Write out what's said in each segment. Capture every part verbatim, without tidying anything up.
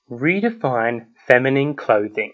Redefine feminine clothing.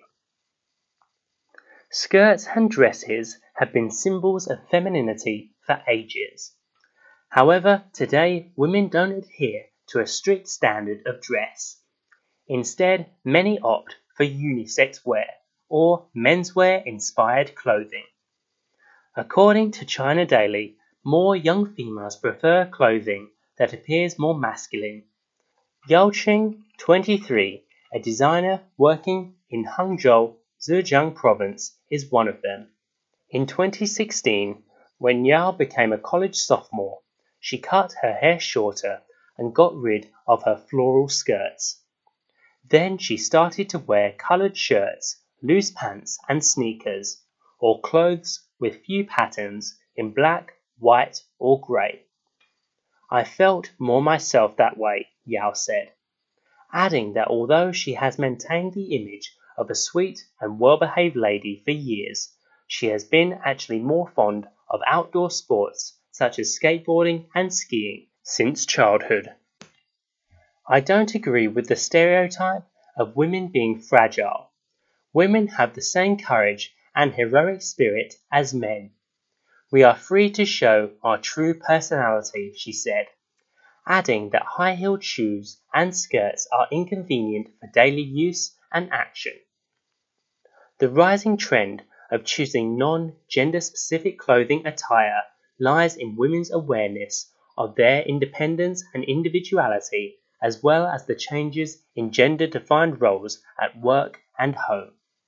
Skirts and dresses have been symbols of femininity for ages. However, today women don't adhere to a strict standard of dress. Instead, many opt for unisex wear or menswear-inspired clothing. According to China Daily, more young females prefer clothing that appears more masculine. Yao Qing, twenty-three, a designer working in Hangzhou, Zhejiang province, is one of them. In twenty sixteen, when Yao became a college sophomore, she cut her hair shorter and got rid of her floral skirts. Then she started to wear colored shirts, loose pants and sneakers, or clothes with few patterns in black, white or grey. I felt more myself that way, Yao said, adding that although she has maintained the image of a sweet and well-behaved lady for years, she has been actually more fond of outdoor sports such as skateboarding and skiing since childhood. I don't agree with the stereotype of women being fragile. Women have the same courage and heroic spirit as men. We are free to show our true personality, she said, adding that high-heeled shoes and skirts are inconvenient for daily use and action. The rising trend of choosing non-gender specific clothing attire lies in women's awareness of their independence and individuality, as well as the changes in gender-defined roles at work and home.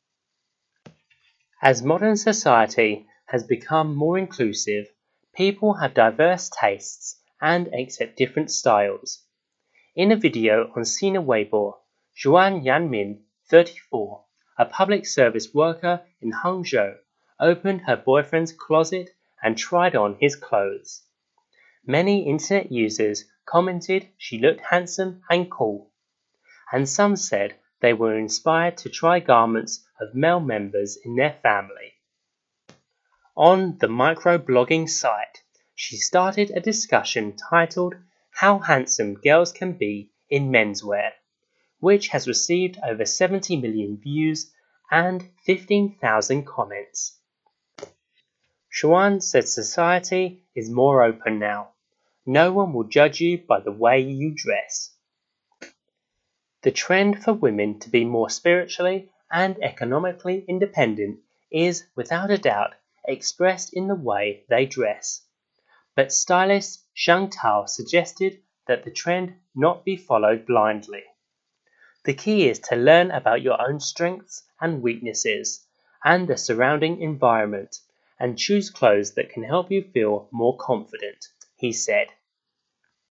As modern society has become more inclusive, people have diverse tastes and accept different styles. In a video on Sina Weibo, Zhuan Yanmin, thirty-four, a public service worker in Hangzhou, opened her boyfriend's closet and tried on his clothes. Many internet users commented she looked handsome and cool, and some said they were inspired to try garments of male members in their family. On the microblogging site, she started a discussion titled How Handsome Girls Can Be in Menswear, which has received over seventy million views and fifteen thousand comments. Xuan said society is more open now. No one will judge you by the way you dress. The trend for women to be more spiritually and economically independent is, without a doubt, expressed in the way they dress. But stylist Zhang Tao suggested that the trend not be followed blindly. The key is to learn about your own strengths and weaknesses and the surrounding environment and choose clothes that can help you feel more confident, he said.